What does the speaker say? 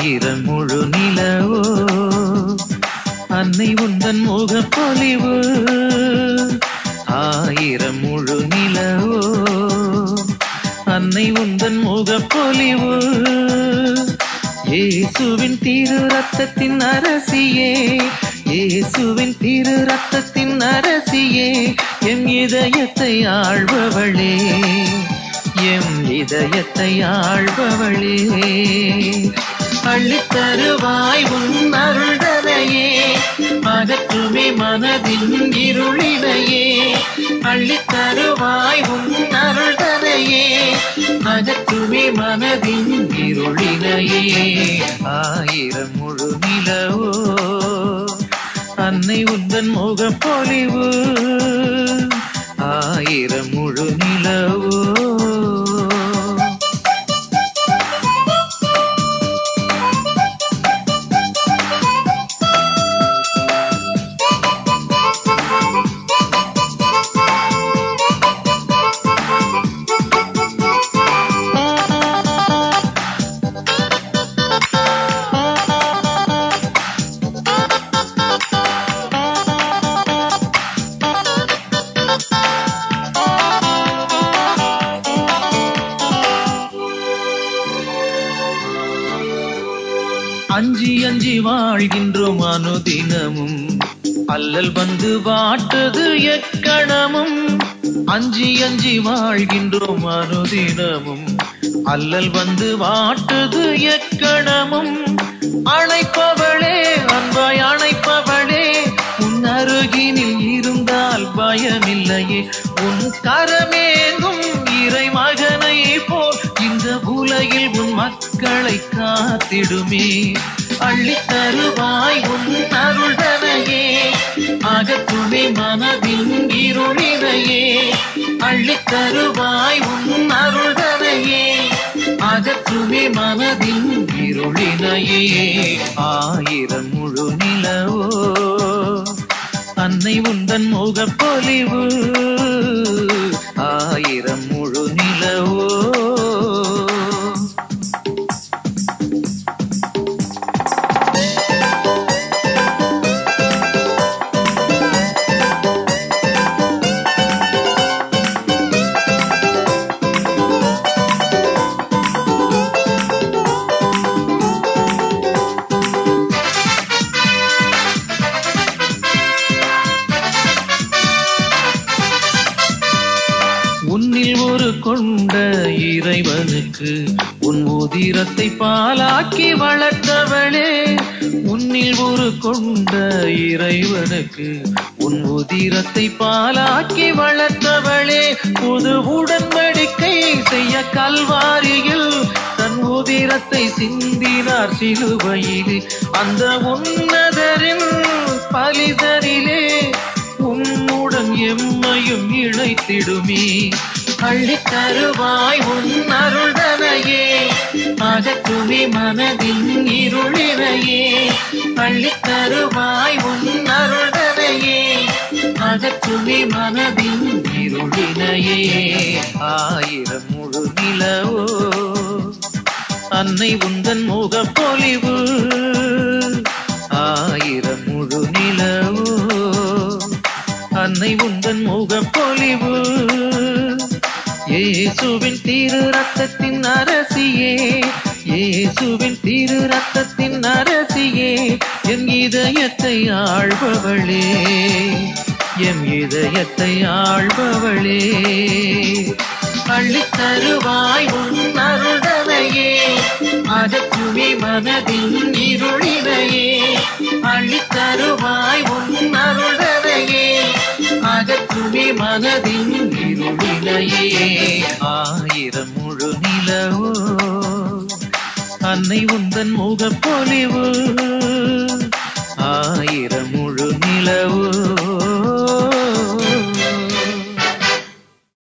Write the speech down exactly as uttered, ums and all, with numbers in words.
ஆயிரம் முழு நிலவோ அன்னை உந்தன் முகப்பொலிவு ஆயிரம் முழு நிலவோ அன்னை உந்தன் முகப்பொலிவு இயேசுவின் திரு ரத்தத்தின் அரசியே இயேசுவின் திரு ரத்தத்தின் அரசியே எம் இதயத்தை ஆள்பவளே எம் இதயத்தை ஆள்பவளே அள்ளித்தருவாய் உன் அருள்தனையே அகற்றுமே மனதின் இருளினையே அள்ளித்தருவாய் உன் அருள்தனையே அகற்றுமே மனதின் இருளினையே ஆயிரம் முழு நிலவோ அன்னை உந்தன் முகப்பொலிவு ஆயிரம் முழு நிலவோ அஞ்சி அஞ்சி வாழ்கின்றோம் அனுதினமும் அல்லல் வந்து வாட்டது எக்கணமும் அஞ்சி அஞ்சி வாழ்கின்றோம் அனுதினமும் அல்லல் வந்து வாட்டது எக்கணமும் அணைப்பவளே அன்பாய் அணைப்பவளே உன் அருகினில் இருந்தால் பயமில்லையே உன் கரமேங்கும் இறை மகனை போல் இந்த உலகில் உன் மக்களை காத்திடுமே அள்ளித்தருவாய் உன் அருள்தனையே அகற்றுமே மனதின் இருளினையே அள்ளித்தருவாய் உன் அருள்தனையே அகற்றுமே மனதின் இருளினையே ஆயிரம் முழு நிலவோ அன்னை உந்தன் முகப்பொலிவு ஆயிரம் முழு நிலவோ உன்னில் ஒரு கொண்ட இறைவனுக்கு உன் உதிரத்தை பாலாக்கி வளர்த்தவளே உன்னில் ஒரு கொண்ட இறைவனுக்கு உன் உதிரத்தை பாலாக்கி வளர்த்தவளே புது உடன்படிக்கை செய்ய கல்வாரியில் தன் உதிரத்தை சிந்தினார் சிலுவையிலே அந்த உன்னதரின் பலிதரிலே உன்னுடன் எம்மையும் இழைத்திடுமே அள்ளித்தருவாய் உன் அருள்தனையே அகற்றுமே மனதின் இருளினையே அள்ளித்தருவாய் உன் அருள்தனையே அகற்றுமே மனதின் இருளினையே ஆயிரம் முழு நிலவோ அன்னை உந்தன் முகப்பொலிவு ஆயிரம் முழு நிலவோ அன்னை உந்தன் முகப்பொலிவு இயேசுவின் திரு ரத்தத்தின் அரசியே இயேசுவின் திரு ரத்தத்தின் அரசியே என் இதயத்தை ஆள்பவளே எம் இதயத்தை ஆள்பவளே அள்ளித்தருவாய் உன் அருள்தனையே அகற்றுமே மனதின் இருளினையே அள்ளித்தருவாய் உன் அருள்தனையே அகற்றுமே மனதின் இருளினையே ஆயிரம் முழு நிலவோ அன்னை உந்தன் முகப்பொலிவு ஆயிரம்